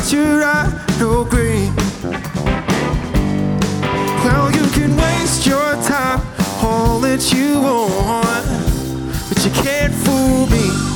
you're right or green. Well, you can waste your time all that you want, but you can't fool me.